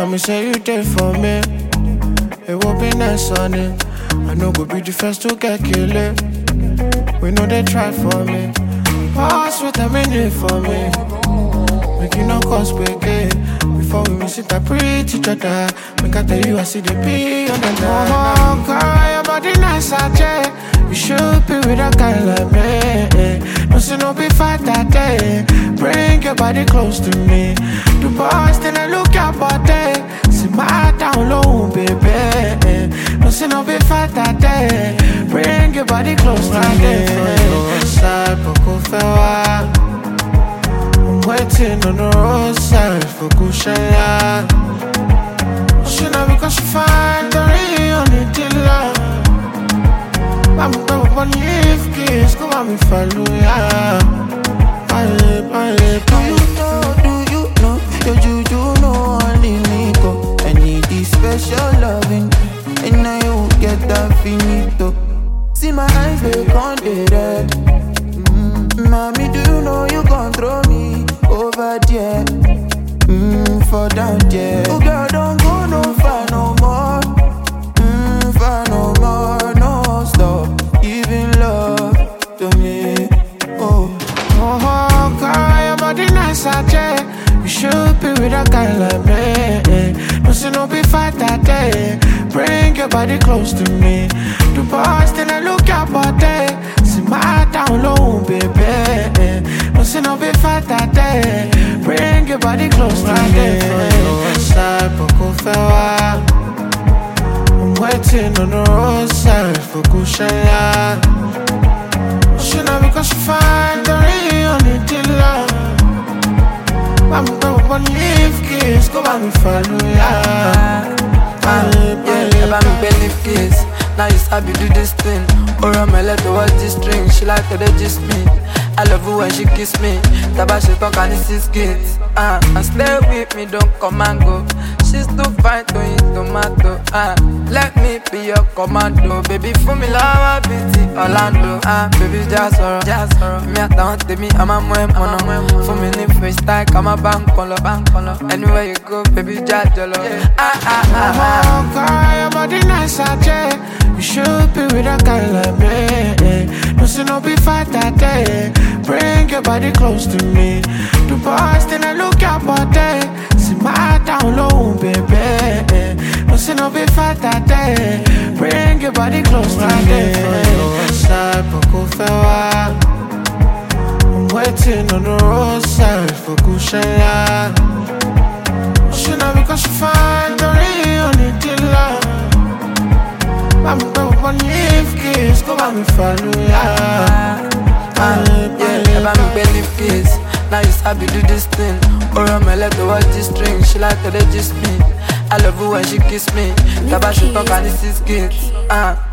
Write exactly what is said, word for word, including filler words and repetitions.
me say you there for me. It will be nice on it. I know go be the first to get killed. We know they try for me. Pass what I mean for me. Make you no cause break it. Before we miss it, I preach each other. Make I tell you I see the P on the line. Oh, girl, your body nice, I check. You should be with a guy like me. No see no be fight that day. Bring your body close to me. The boys then I look your body. See my down low, baby. No see no be fight that day. Bring your body close to me. Side, Poco Fewa. I'm waiting on the roadside for Kushaya. She know because she find the real need to love. I'm going to leave kids, go on me follow ya. Bye, bye, do you know, do you know, do you do know only me go. I need this special loving, and now you get that finito. See my eyes, they can't be red. Mm, mommy, do you know you control me over there? Mm, for down there. Oh girl, don't go no far no more. Mm, far no more, no stop giving love to me. Oh, oh, girl, your body nice, I check. You should be with a guy like me. No see no be fight that day. Bring your body close to me. The boys then I look your body. See my down low, baby. No see no be fight that day. Bring your body close to me. Side, Poco Fewa. I'm waiting on the roadside for Kushaya. She know because she find the real need to love. I'm going to leave kids, go by me follow ya. yeah, ever me believe kiss. Now you sabi do this thing. Or I'm a let her watch this string. She like to they gist me. I love her when she kiss me. Taba she talk and see skits. Ah, uh, and stay with me, don't come and go. She's too fine to eat tomato. Ah, uh, let me be your commando. Baby, for me love, beauty Orlando. Ah, uh, baby, just sorrow, just sorrow. Me at down to me, I'm a moe mono. For me need freestyle, come a bank color, bank color. Anywhere you go, baby, just jollo. Ah ah ah ah. Oh, girl, your body nice, I check. You should be with a guy like me. No see no be fight that day. Bring your body close to me. The boys then I look your body. See my down low, baby. No see no be fight that day. Bring your body close to me. Side, Poco Fewa. I'm waiting on the roadside for Kushaya. She know because she find the real need to love. I'm going to leave kids, go by me follow ya. Uh, yeah, ever me believe kiss. Now you sabi do this thing. Or I'm a let her watch this string. She like to they gist me. I love her when she kiss me. Taba she talk and this is kids. Ah. Uh.